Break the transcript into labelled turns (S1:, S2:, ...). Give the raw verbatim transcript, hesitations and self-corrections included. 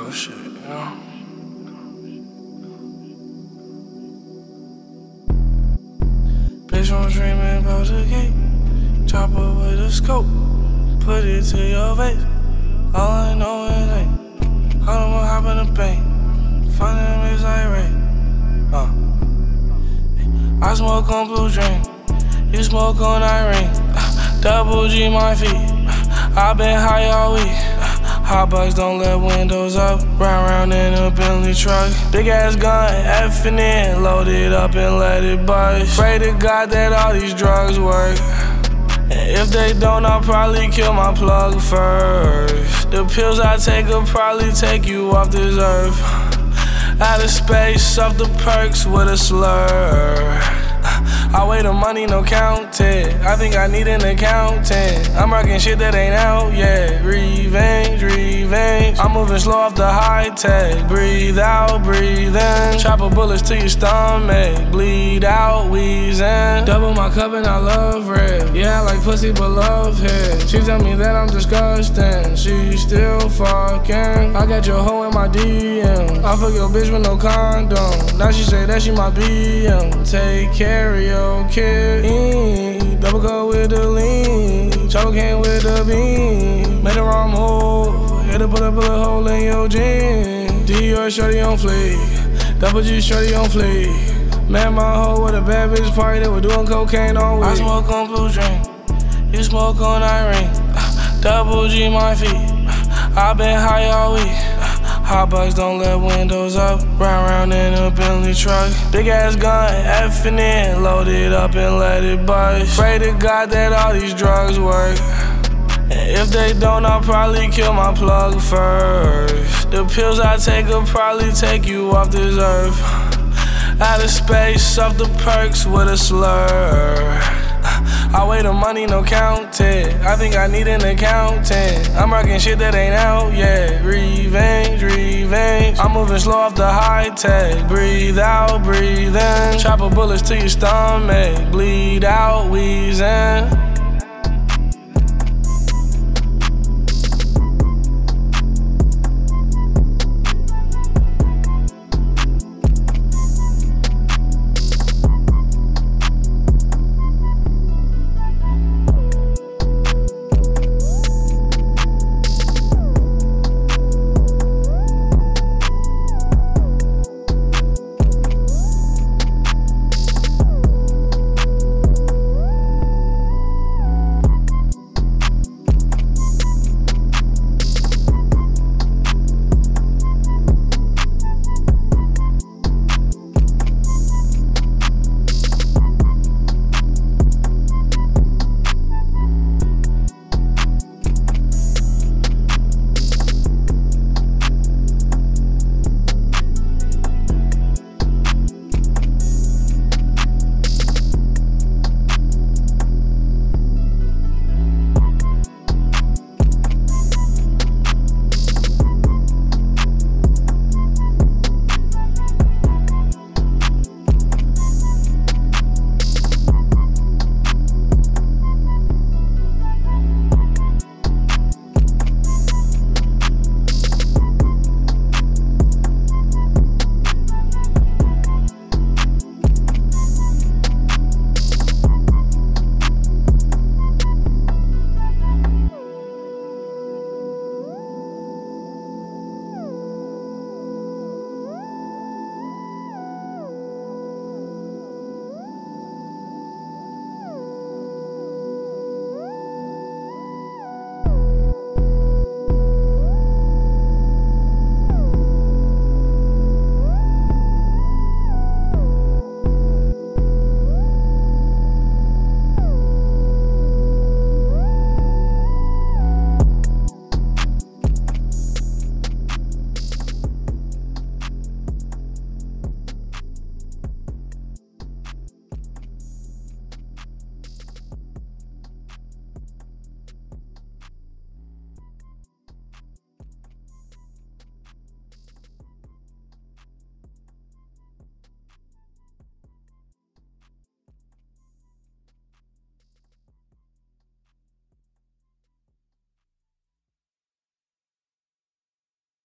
S1: of shit, you know? Bitch, I'm dreaming about the gate. Chopper with a scope, put it to your face. All I know is ain't. How do I hop in the bank? Find them is like Ray. Uh. I smoke on Blue Dream, you smoke on Irene. Uh, double G my feet, uh, I been high all week. Hot bugs don't let windows up, round round in a Bentley truck. Big ass gun, effing in, load it up and let it bust. Pray to God that all these drugs work. And if they don't, I'll probably kill my plug first. The pills I take will probably take you off this earth. Out of space, off the perks with a slur. I weigh the money, no counting. I think I need an accountant. I'm rocking shit that ain't out yet. Revenge, revenge. I'm moving slow off the high tech. Breathe out, breathe in. Chopper bullets to your stomach. Bleed out, wheezing. Double my cup and I love red. Yeah, I like pussy but love head. She tell me that I'm disgusting. She still fucking. I got your hoe in my D M. I fuck your bitch with no condom. Now she say that she my B M. Take care of your kid. Mm, double cup with the lean. Chopper came with the beam. Made the wrong move. Had to put a bullet hole in your jeans. Dior shorty on fleek. Double G shorty on fleek. Man, my hoe with a bad bitch party. They were doing cocaine all week. I smoke on Blue Dream. You smoke on Irene. Uh, double G my feet. Uh, I been high all week. Hot bugs don't let windows up, round round in a Bentley truck. Big ass gun, effing in, load it up and let it bust. Pray to God that all these drugs work. And if they don't, I'll probably kill my plug first. The pills I take will probably take you off this earth. Out of space, off the perks with a slur. I weigh the money, no counting. I think I need an accountant. I'm rocking shit that ain't out yet. Revenge, revenge. I'm moving slow off the high tech. Breathe out, breathe in. Chopper bullets to your stomach. Bleed out, wheezing.